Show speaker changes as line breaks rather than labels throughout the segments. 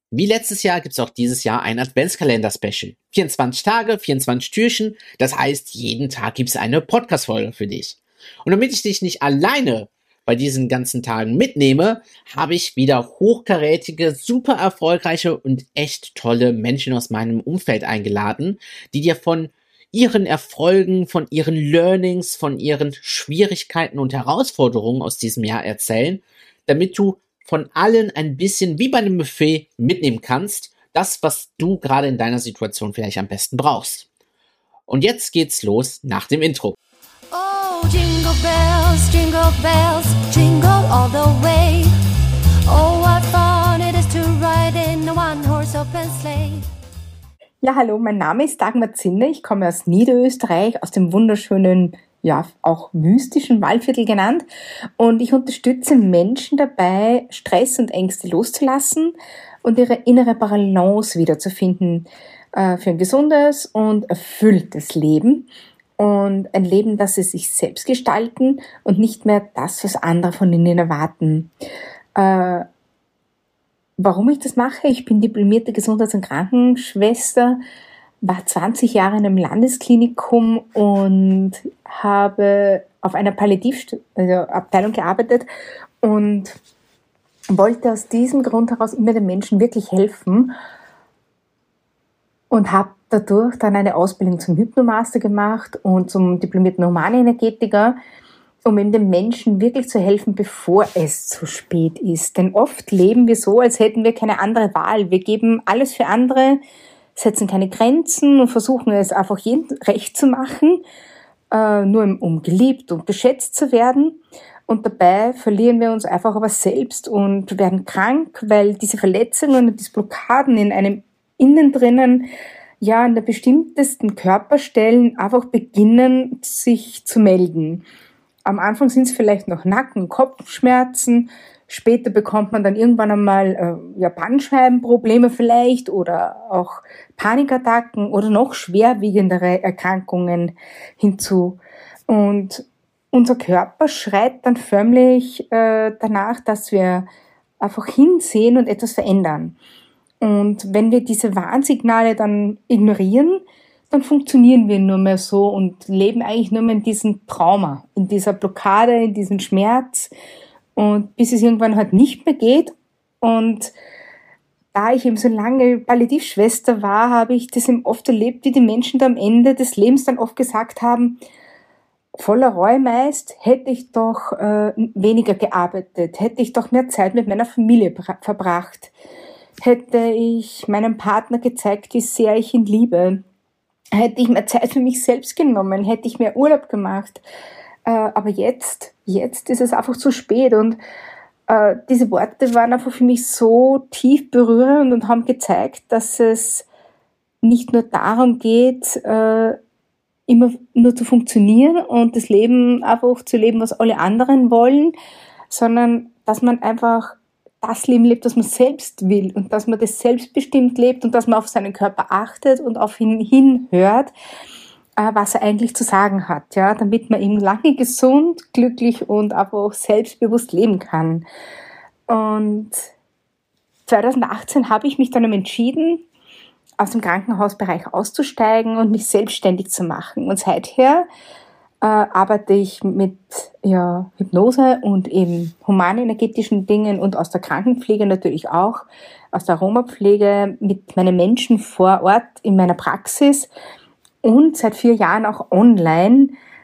Wie letztes Jahr gibt's auch dieses Jahr ein Adventskalender-Special. 24 Tage, 24 Türchen. Das heißt, jeden Tag gibt's eine Podcast-Folge für dich. Und damit ich dich nicht alleine bei diesen ganzen Tagen mitnehme, habe ich wieder hochkarätige, super erfolgreiche und echt tolle Menschen aus meinem Umfeld eingeladen, die dir von ihren Erfolgen, von ihren Learnings, von ihren Schwierigkeiten und Herausforderungen aus diesem Jahr erzählen, damit du von allen ein bisschen wie bei einem Buffet mitnehmen kannst, das, was du gerade in deiner Situation vielleicht am besten brauchst. Und jetzt geht's los nach dem Intro.
Oh, jingle bells, jingle all the way. Oh, what fun it is to ride in a one-horse open sleigh.
Ja, hallo, mein Name ist Dagmar Zinne. Ich komme aus Niederösterreich, aus dem wunderschönen, ja, auch mystischen Waldviertel genannt. Und ich unterstütze Menschen dabei, Stress und Ängste loszulassen und ihre innere Balance wiederzufinden für ein gesundes und erfülltes Leben. Und ein Leben, das sie sich selbst gestalten und nicht mehr das, was andere von ihnen erwarten. Warum ich das mache? Ich bin diplomierte Gesundheits- und Krankenschwester, war 20 Jahre in einem Landesklinikum und habe auf einer Palliativabteilung gearbeitet und wollte aus diesem Grund heraus immer den Menschen wirklich helfen und habe dadurch dann eine Ausbildung zum Hypnomaster gemacht und zum diplomierten Humanenergetiker, um eben den Menschen wirklich zu helfen, bevor es zu spät ist. Denn oft leben wir so, als hätten wir keine andere Wahl. Wir geben alles für andere, setzen keine Grenzen und versuchen es einfach jedem recht zu machen, nur um geliebt und geschätzt zu werden. Und dabei verlieren wir uns einfach aber selbst und werden krank, weil diese Verletzungen und diese Blockaden in einem innen drinnen, ja, an der bestimmtesten Körperstellen einfach beginnen, sich zu melden. Am Anfang sind es vielleicht noch Nacken-, Kopfschmerzen, später bekommt man dann irgendwann einmal Bandscheibenprobleme vielleicht oder auch Panikattacken oder noch schwerwiegendere Erkrankungen hinzu. Und unser Körper schreit dann förmlich danach, dass wir einfach hinsehen und etwas verändern. Und wenn wir diese Warnsignale dann ignorieren, dann funktionieren wir nur mehr so und leben eigentlich nur mehr in diesem Trauma, in dieser Blockade, in diesem Schmerz und bis es irgendwann halt nicht mehr geht. Und da ich eben so lange Palliativschwester war, habe ich das eben oft erlebt, wie die Menschen da am Ende des Lebens dann oft gesagt haben, voller Reue meist, hätte ich doch weniger gearbeitet, hätte ich doch mehr Zeit mit meiner Familie verbracht, hätte ich meinem Partner gezeigt, wie sehr ich ihn liebe, hätte ich mehr Zeit für mich selbst genommen, hätte ich mehr Urlaub gemacht. Aber jetzt ist es einfach zu spät. Und diese Worte waren einfach für mich so tief berührend und haben gezeigt, dass es nicht nur darum geht, immer nur zu funktionieren und das Leben einfach zu leben, was alle anderen wollen, sondern dass man einfach das Leben lebt, das man selbst will und dass man das selbstbestimmt lebt und dass man auf seinen Körper achtet und auf ihn hinhört, was er eigentlich zu sagen hat, ja, damit man eben lange gesund, glücklich und aber auch selbstbewusst leben kann. Und 2018 habe ich mich dann entschieden, aus dem Krankenhausbereich auszusteigen und mich selbstständig zu machen. Und seither arbeite ich mit Hypnose und eben humanenergetischen Dingen und aus der Krankenpflege natürlich auch, aus der Aromapflege mit meinen Menschen vor Ort in meiner Praxis und seit 4 Jahren auch online,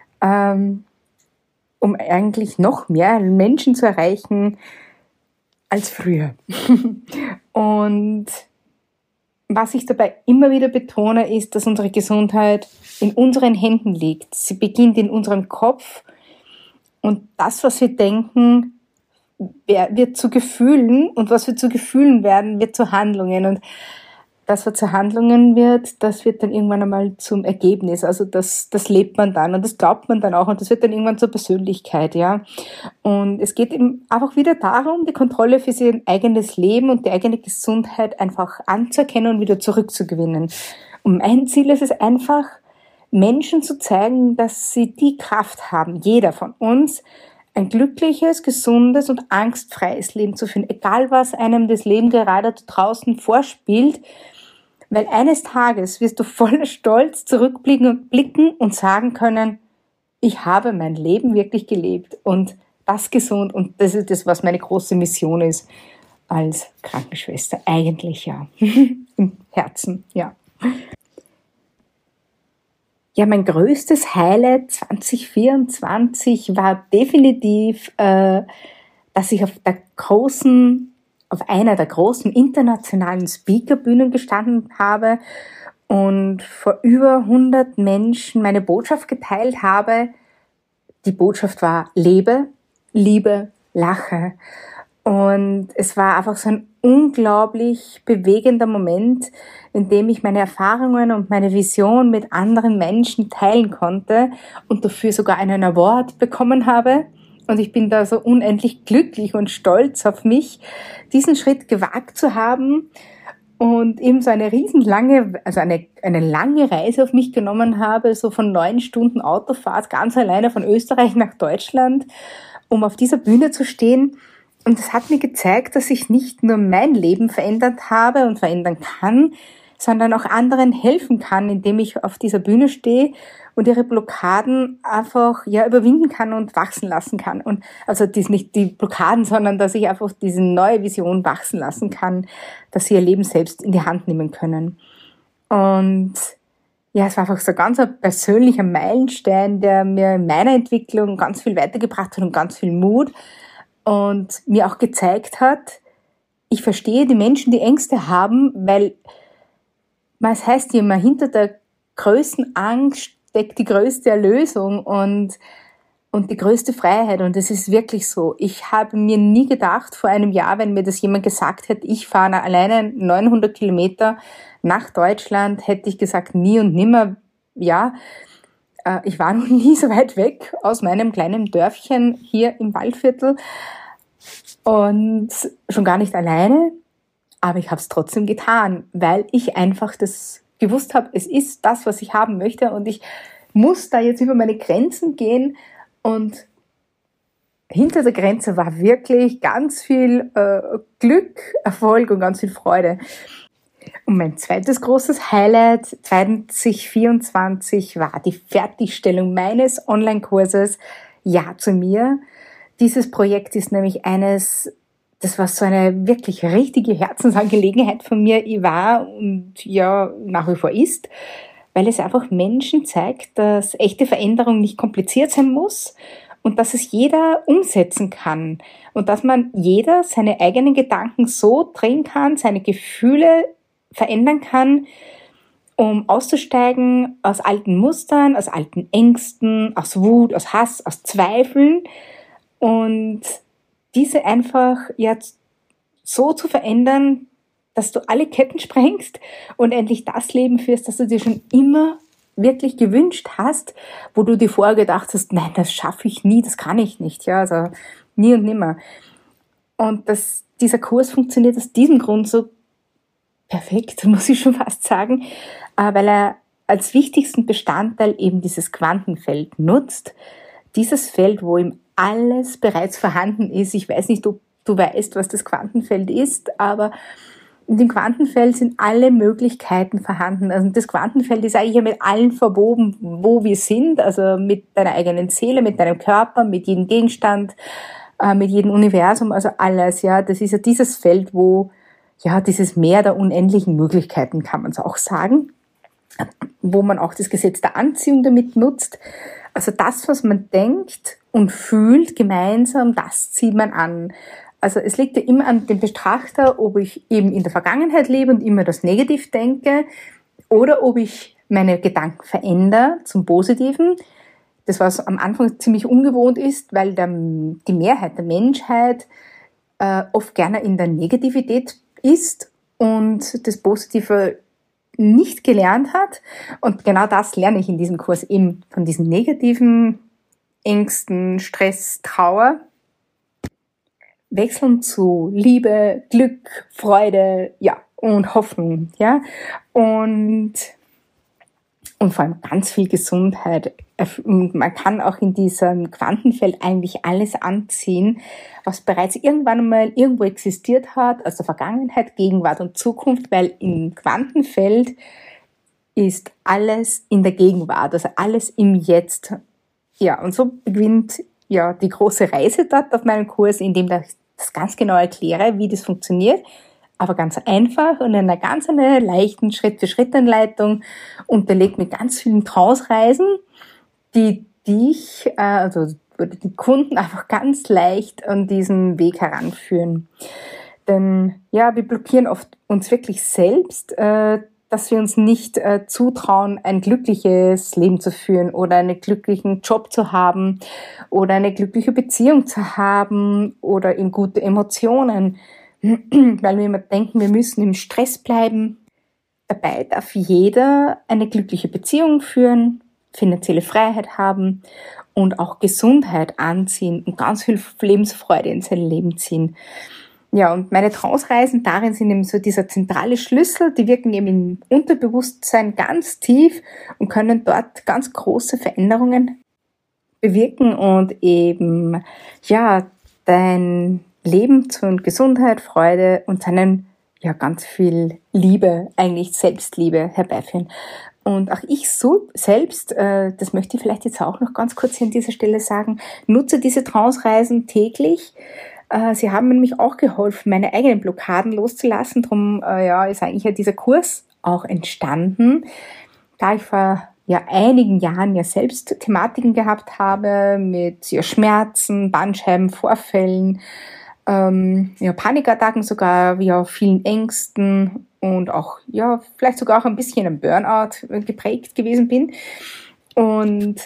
um eigentlich noch mehr Menschen zu erreichen als früher. Und was ich dabei immer wieder betone, ist, dass unsere Gesundheit in unseren Händen liegt. Sie beginnt in unserem Kopf und das, was wir denken, wird zu Gefühlen und was wir zu Gefühlen werden, wird zu Handlungen und das, was zu Handlungen wird, das wird dann irgendwann einmal zum Ergebnis. Also das lebt man dann und das glaubt man dann auch und das wird dann irgendwann zur Persönlichkeit, ja. Und es geht eben einfach wieder darum, die Kontrolle für sein eigenes Leben und die eigene Gesundheit einfach anzuerkennen und wieder zurückzugewinnen. Und mein Ziel ist es einfach, Menschen zu zeigen, dass sie die Kraft haben, jeder von uns, ein glückliches, gesundes und angstfreies Leben zu führen, egal was einem das Leben gerade draußen vorspielt, weil eines Tages wirst du voller Stolz zurückblicken und sagen können, ich habe mein Leben wirklich gelebt und das gesund, und das ist das, was meine große Mission ist als Krankenschwester, eigentlich ja, im Herzen, ja. Ja, mein größtes Highlight 2024 war definitiv, dass ich auf einer der großen internationalen Speakerbühnen gestanden habe und vor über 100 Menschen meine Botschaft geteilt habe. Die Botschaft war: Lebe, liebe, lache. Und es war einfach so ein unglaublich bewegender Moment, in dem ich meine Erfahrungen und meine Vision mit anderen Menschen teilen konnte und dafür sogar einen Award bekommen habe. Und ich bin da so unendlich glücklich und stolz auf mich, diesen Schritt gewagt zu haben und eben so eine eine lange Reise auf mich genommen habe, so von 9 Stunden Autofahrt ganz alleine von Österreich nach Deutschland, um auf dieser Bühne zu stehen. Und das hat mir gezeigt, dass ich nicht nur mein Leben verändert habe und verändern kann, sondern auch anderen helfen kann, indem ich auf dieser Bühne stehe und ihre Blockaden einfach überwinden kann und wachsen lassen kann. Und also das nicht die Blockaden, sondern dass ich einfach diese neue Vision wachsen lassen kann, dass sie ihr Leben selbst in die Hand nehmen können. Und ja, es war einfach so ganz ein persönlicher Meilenstein, der mir in meiner Entwicklung ganz viel weitergebracht hat und ganz viel Mut. Und mir auch gezeigt hat, ich verstehe die Menschen, die Ängste haben, weil es heißt ja immer, hinter der größten Angst steckt die größte Erlösung und die größte Freiheit. Und das ist wirklich so. Ich habe mir nie gedacht, vor einem Jahr, wenn mir das jemand gesagt hätte, ich fahre alleine 900 Kilometer nach Deutschland, hätte ich gesagt, nie und nimmer, ja. Ich war noch nie so weit weg aus meinem kleinen Dörfchen hier im Waldviertel und schon gar nicht alleine, aber ich habe es trotzdem getan, weil ich einfach das gewusst habe, es ist das, was ich haben möchte und ich muss da jetzt über meine Grenzen gehen, und hinter der Grenze war wirklich ganz viel Glück, Erfolg und ganz viel Freude. Und mein zweites großes Highlight 2024 war die Fertigstellung meines Online-Kurses Ja zu mir. Dieses Projekt ist nämlich das war so eine wirklich richtige Herzensangelegenheit von mir war und ja nach wie vor ist, weil es einfach Menschen zeigt, dass echte Veränderung nicht kompliziert sein muss und dass es jeder umsetzen kann und dass jeder seine eigenen Gedanken so drehen kann, seine Gefühle verändern kann, um auszusteigen aus alten Mustern, aus alten Ängsten, aus Wut, aus Hass, aus Zweifeln und diese einfach jetzt so zu verändern, dass du alle Ketten sprengst und endlich das Leben führst, das du dir schon immer wirklich gewünscht hast, wo du dir vorher gedacht hast, nein, das schaffe ich nie, das kann ich nicht, ja, also nie und nimmer. Und dieser Kurs funktioniert aus diesem Grund so perfekt, muss ich schon fast sagen, weil er als wichtigsten Bestandteil eben dieses Quantenfeld nutzt. Dieses Feld, wo ihm alles bereits vorhanden ist. Ich weiß nicht, ob du weißt, was das Quantenfeld ist, aber in dem Quantenfeld sind alle Möglichkeiten vorhanden. Also das Quantenfeld ist eigentlich ja mit allen verwoben, wo wir sind, also mit deiner eigenen Seele, mit deinem Körper, mit jedem Gegenstand, mit jedem Universum, also alles, ja. Das ist ja dieses Feld, wo ja, dieses Meer der unendlichen Möglichkeiten, kann man es auch sagen, wo man auch das Gesetz der Anziehung damit nutzt. Also das, was man denkt und fühlt gemeinsam, das zieht man an. Also es liegt ja immer an dem Betrachter, ob ich eben in der Vergangenheit lebe und immer das Negativ denke oder ob ich meine Gedanken verändere zum Positiven. Das, was am Anfang ziemlich ungewohnt ist, weil die Mehrheit der Menschheit oft gerne in der Negativität ist und das Positive nicht gelernt hat. Und genau das lerne ich in diesem Kurs eben von diesen negativen Ängsten, Stress, Trauer. Wechseln zu Liebe, Glück, Freude, ja, und Hoffnung, ja. Und und vor allem ganz viel Gesundheit. Man kann auch in diesem Quantenfeld eigentlich alles anziehen, was bereits irgendwann einmal irgendwo existiert hat, also Vergangenheit, Gegenwart und Zukunft, weil im Quantenfeld ist alles in der Gegenwart, also alles im Jetzt. Ja, und so beginnt ja die große Reise dort auf meinem Kurs, in dem ich das ganz genau erkläre, wie das funktioniert, aber ganz einfach und in einer ganz leichten Schritt-für-Schritt-Anleitung unterlegt mit ganz vielen Trance-Reisen, die die Kunden einfach ganz leicht an diesen Weg heranführen. Denn ja, wir blockieren oft uns wirklich selbst, dass wir uns nicht zutrauen, ein glückliches Leben zu führen oder einen glücklichen Job zu haben oder eine glückliche Beziehung zu haben oder in gute Emotionen, weil wir immer denken, wir müssen im Stress bleiben. Dabei darf jeder eine glückliche Beziehung führen, finanzielle Freiheit haben und auch Gesundheit anziehen und ganz viel Lebensfreude in sein Leben ziehen. Ja, und meine Trance-Reisen darin sind eben so dieser zentrale Schlüssel, die wirken eben im Unterbewusstsein ganz tief und können dort ganz große Veränderungen bewirken und eben, ja, dein Leben zu Gesundheit, Freude und seinen, ja, ganz viel Liebe, eigentlich Selbstliebe herbeiführen. Und auch ich so selbst, das möchte ich vielleicht jetzt auch noch ganz kurz hier an dieser Stelle sagen, nutze diese Trance-Reisen täglich. Sie haben mir nämlich auch geholfen, meine eigenen Blockaden loszulassen. Darum ist eigentlich ja dieser Kurs auch entstanden, da ich vor einigen Jahren selbst Thematiken gehabt habe mit Schmerzen, Bandscheibenvorfällen, Panikattacken sogar, vielen Ängsten und auch vielleicht sogar auch ein bisschen am Burnout geprägt gewesen bin. Und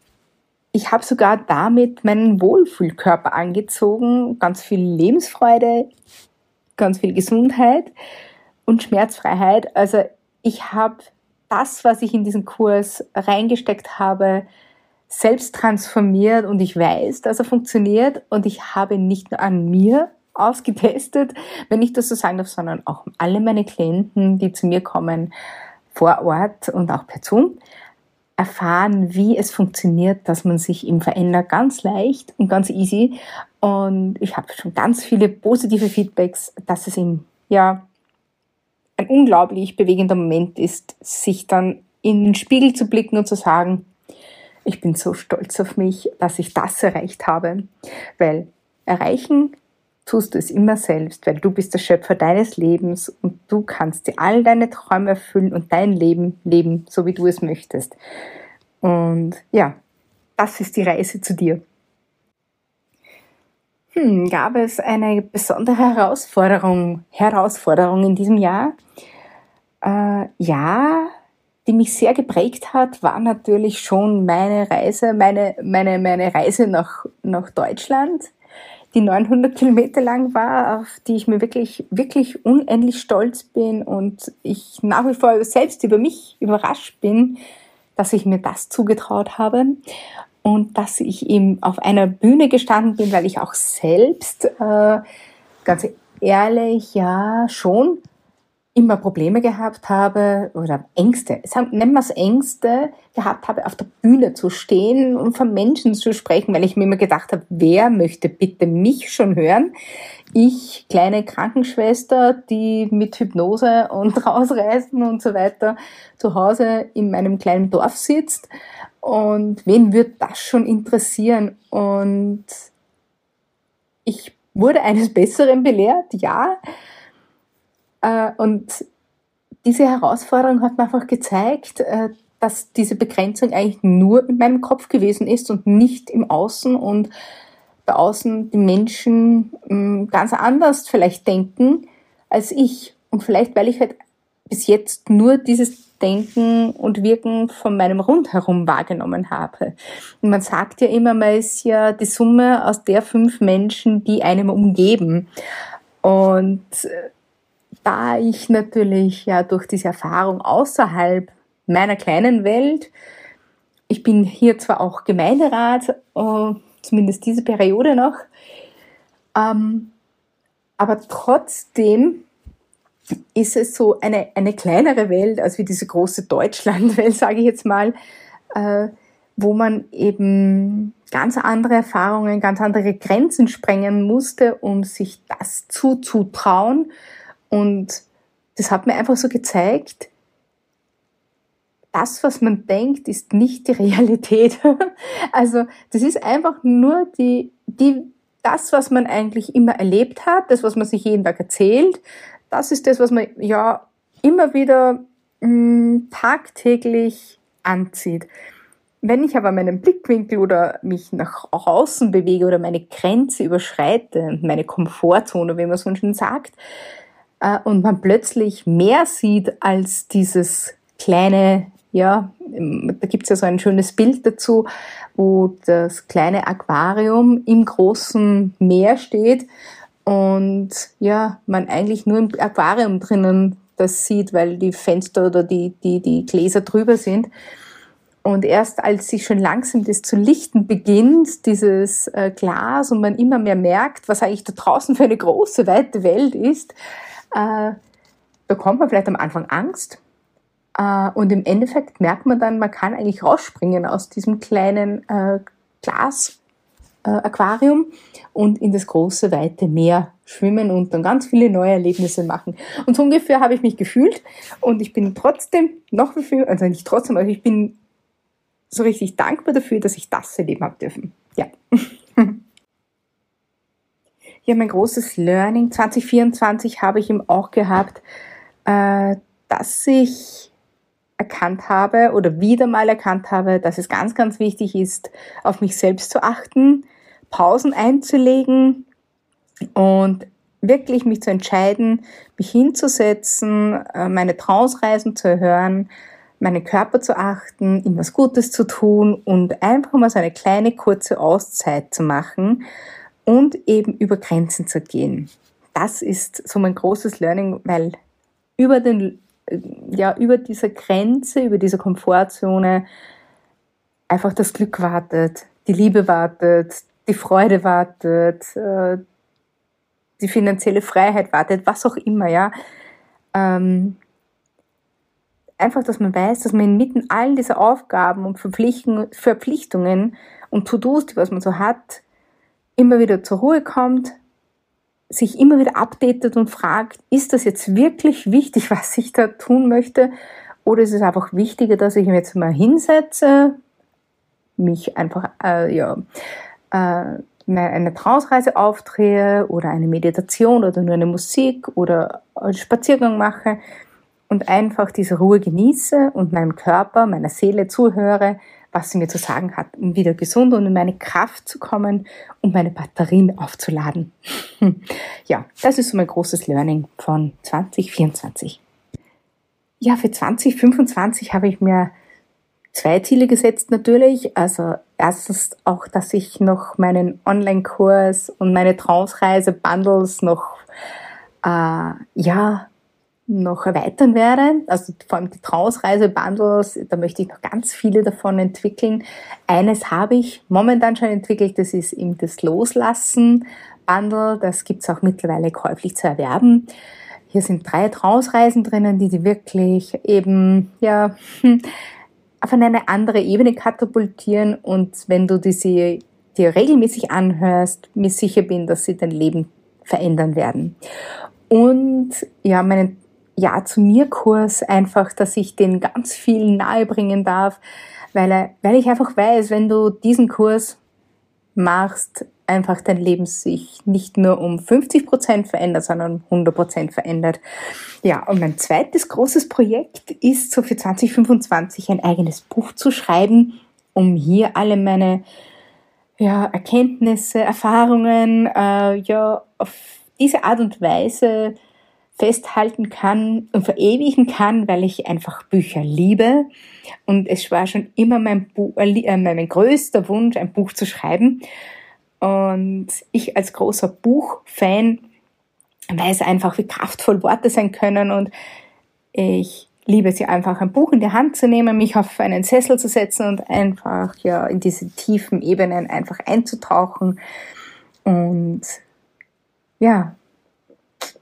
ich habe sogar damit meinen Wohlfühlkörper angezogen, ganz viel Lebensfreude, ganz viel Gesundheit und Schmerzfreiheit. Also ich habe das, was ich in diesen Kurs reingesteckt habe, selbst transformiert und ich weiß, dass er funktioniert und ich habe nicht nur an mir ausgetestet, wenn ich das so sagen darf, sondern auch alle meine Klienten, die zu mir kommen, vor Ort und auch per Zoom, erfahren, wie es funktioniert, dass man sich eben verändert, ganz leicht und ganz easy. Und ich habe schon ganz viele positive Feedbacks, dass es eben ein unglaublich bewegender Moment ist, sich dann in den Spiegel zu blicken und zu sagen, ich bin so stolz auf mich, dass ich das erreicht habe. Weil erreichen tust du es immer selbst, weil du bist der Schöpfer deines Lebens und du kannst dir all deine Träume erfüllen und dein Leben leben, so wie du es möchtest. Und ja, das ist die Reise zu dir. Gab es eine besondere Herausforderung in diesem Jahr? Die mich sehr geprägt hat, war natürlich schon meine Reise, meine Reise nach Deutschland, die 900 Kilometer lang war, auf die ich mir wirklich, wirklich unendlich stolz bin und ich nach wie vor selbst über mich überrascht bin, dass ich mir das zugetraut habe und dass ich eben auf einer Bühne gestanden bin, weil ich auch selbst, ganz ehrlich, schon immer Probleme gehabt habe oder Ängste, nennen wir es Ängste, gehabt habe, auf der Bühne zu stehen und von Menschen zu sprechen, weil ich mir immer gedacht habe, wer möchte bitte mich schon hören? Ich, kleine Krankenschwester, die mit Hypnose und Rausreißen und so weiter zu Hause in meinem kleinen Dorf sitzt. Und wen wird das schon interessieren? Und ich wurde eines Besseren belehrt, ja. Und diese Herausforderung hat mir einfach gezeigt, dass diese Begrenzung eigentlich nur in meinem Kopf gewesen ist und nicht im Außen und da außen die Menschen ganz anders vielleicht denken als ich. Und vielleicht, weil ich halt bis jetzt nur dieses Denken und Wirken von meinem Rundherum wahrgenommen habe. Und man sagt ja immer, man ist ja die Summe aus der 5 Menschen, die einem umgeben. Und da ich natürlich durch diese Erfahrung außerhalb meiner kleinen Welt, ich bin hier zwar auch Gemeinderat, zumindest diese Periode noch, aber trotzdem ist es so eine kleinere Welt, als wie diese große Deutschlandwelt, sage ich jetzt mal, wo man eben ganz andere Erfahrungen, ganz andere Grenzen sprengen musste, um sich das zuzutrauen. Und das hat mir einfach so gezeigt, das, was man denkt, ist nicht die Realität. Also das ist einfach nur das, was man eigentlich immer erlebt hat, das, was man sich jeden Tag erzählt. Das ist das, was man ja immer wieder tagtäglich anzieht. Wenn ich aber meinen Blickwinkel oder mich nach außen bewege oder meine Grenze überschreite, meine Komfortzone, wie man so schön sagt, und man plötzlich mehr sieht als dieses kleine, ja, da gibt's ja so ein schönes Bild dazu, wo das kleine Aquarium im großen Meer steht und ja, man eigentlich nur im Aquarium drinnen das sieht, weil die Fenster oder die Gläser drüber sind. Und erst als sich schon langsam das zu lichten beginnt, dieses Glas, und man immer mehr merkt, was eigentlich da draußen für eine große, weite Welt ist, bekommt man vielleicht am Anfang Angst. Und im Endeffekt merkt man dann, man kann eigentlich rausspringen aus diesem kleinen Glas-Aquarium und in das große, weite Meer schwimmen und dann ganz viele neue Erlebnisse machen. Und so ungefähr habe ich mich gefühlt. Und ich bin trotzdem noch viel, also nicht trotzdem, aber ich bin so richtig dankbar dafür, dass ich das erleben habe dürfen. Ja. Ja, mein großes Learning 2024 habe ich eben auch gehabt, dass ich erkannt habe oder wieder mal erkannt habe, dass es ganz, ganz wichtig ist, auf mich selbst zu achten, Pausen einzulegen und wirklich mich zu entscheiden, mich hinzusetzen, meine Trance-Reisen zu hören, meinen Körper zu achten, ihm was Gutes zu tun und einfach mal so eine kleine, kurze Auszeit zu machen und eben über Grenzen zu gehen. Das ist so mein großes Learning, weil über dieser Grenze, über diese Komfortzone einfach das Glück wartet, die Liebe wartet, die Freude wartet, die finanzielle Freiheit wartet, was auch immer, ja. Einfach, dass man weiß, dass man inmitten all dieser Aufgaben und Verpflichtungen und To-Dos, die was man so hat, immer wieder zur Ruhe kommt, sich immer wieder updatet und fragt, ist das jetzt wirklich wichtig, was ich da tun möchte? Oder ist es einfach wichtiger, dass ich mich jetzt mal hinsetze, mich einfach eine Trance-Reise aufdrehe oder eine Meditation oder nur eine Musik oder einen Spaziergang mache und einfach diese Ruhe genieße und meinem Körper, meiner Seele zuhöre, was sie mir zu sagen hat, um wieder gesund und in meine Kraft zu kommen, um meine Batterien aufzuladen. Ja, das ist so mein großes Learning von 2024. Ja, für 2025 habe ich mir 2 Ziele gesetzt natürlich. Also erstens auch, dass ich noch meinen Online-Kurs und meine Trance-Reise-Bundles noch erweitern werde. Also vor allem die Trance-Reise-Bundles, da möchte ich noch ganz viele davon entwickeln. Eines habe ich momentan schon entwickelt, das ist eben das Loslassen-Bundle. Das gibt es auch mittlerweile käuflich zu erwerben. Hier sind 3 Trance-Reisen drinnen, die wirklich eben, auf eine andere Ebene katapultieren. Und wenn du dir regelmäßig anhörst, mir sicher bin, dass sie dein Leben verändern werden. Und ja, meinen Ja zu mir Kurs einfach, dass ich den ganz viel nahe bringen darf, weil ich einfach weiß, wenn du diesen Kurs machst, einfach dein Leben sich nicht nur um 50% verändert, sondern um 100% verändert. Ja, und mein zweites großes Projekt ist so für 2025 ein eigenes Buch zu schreiben, um hier alle meine Erkenntnisse, Erfahrungen auf diese Art und Weise festhalten kann und verewigen kann, weil ich einfach Bücher liebe. Und es war schon immer mein größter Wunsch, ein Buch zu schreiben. Und ich als großer Buchfan weiß einfach, wie kraftvoll Worte sein können. Und ich liebe es ja einfach, ein Buch in die Hand zu nehmen, mich auf einen Sessel zu setzen und einfach in diese tiefen Ebenen einfach einzutauchen. Und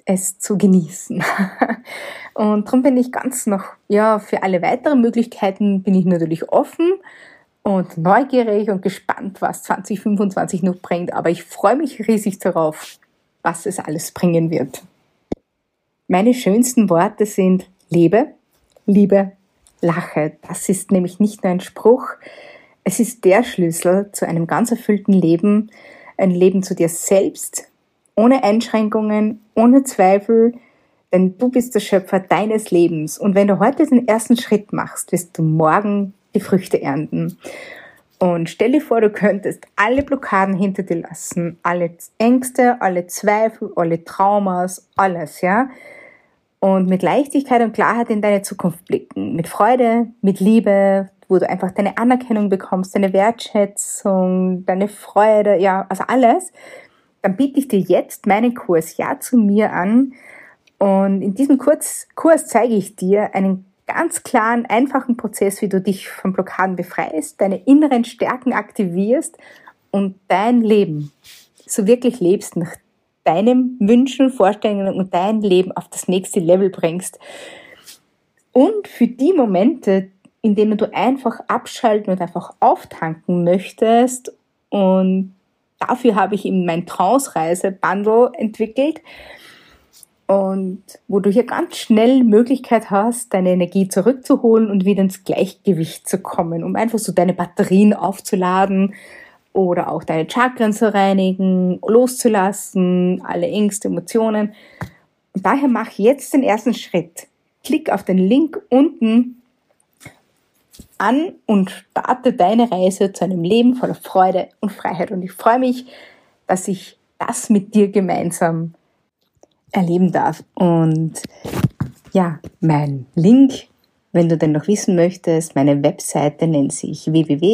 es zu genießen. Und darum bin ich ganz noch, für alle weiteren Möglichkeiten bin ich natürlich offen und neugierig und gespannt, was 2025 noch bringt. Aber ich freue mich riesig darauf, was es alles bringen wird. Meine schönsten Worte sind: lebe, liebe, lache. Das ist nämlich nicht nur ein Spruch, es ist der Schlüssel zu einem ganz erfüllten Leben, ein Leben zu dir selbst, ohne Einschränkungen, ohne Zweifel, denn du bist der Schöpfer deines Lebens. Und wenn du heute den ersten Schritt machst, wirst du morgen die Früchte ernten. Und stell dir vor, du könntest alle Blockaden hinter dir lassen, alle Ängste, alle Zweifel, alle Traumas, alles, ja. Und mit Leichtigkeit und Klarheit in deine Zukunft blicken, mit Freude, mit Liebe, wo du einfach deine Anerkennung bekommst, deine Wertschätzung, deine Freude, also alles, dann biete ich dir jetzt meinen Kurs Ja zu mir an. Und in diesem Kurs zeige ich dir einen ganz klaren, einfachen Prozess, wie du dich von Blockaden befreist, deine inneren Stärken aktivierst und dein Leben so wirklich lebst, nach deinen Wünschen, Vorstellungen und dein Leben auf das nächste Level bringst. Und für die Momente, in denen du einfach abschalten und einfach auftanken möchtest, und dafür habe ich eben mein Trance-Reise-Bundle entwickelt, und wo du hier ganz schnell Möglichkeit hast, deine Energie zurückzuholen und wieder ins Gleichgewicht zu kommen, um einfach so deine Batterien aufzuladen oder auch deine Chakren zu reinigen, loszulassen, alle Ängste, Emotionen. Und daher mach jetzt den ersten Schritt. Klick auf den Link unten an und starte deine Reise zu einem Leben voller Freude und Freiheit. Und ich freue mich, dass ich das mit dir gemeinsam erleben darf. Und mein Link, wenn du den noch wissen möchtest, meine Webseite nennt sich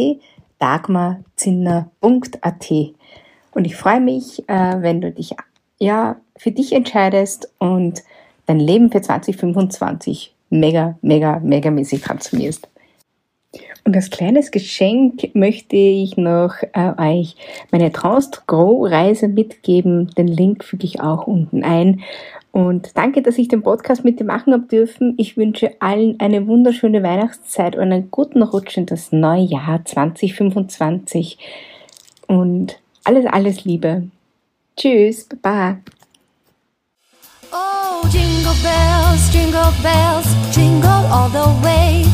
www.dagmarzinner.at. Und ich freue mich, wenn du dich für dich entscheidest und dein Leben für 2025 mega, mega, mega mäßig transformierst. Und als kleines Geschenk möchte ich noch euch meine Trance to Grow Reise mitgeben. Den Link füge ich auch unten ein. Und danke, dass ich den Podcast mit dir machen habe dürfen. Ich wünsche allen eine wunderschöne Weihnachtszeit und einen guten Rutsch in das neue Jahr 2025. Und alles Liebe. Tschüss, Baba.
Oh, jingle bells, jingle all the way.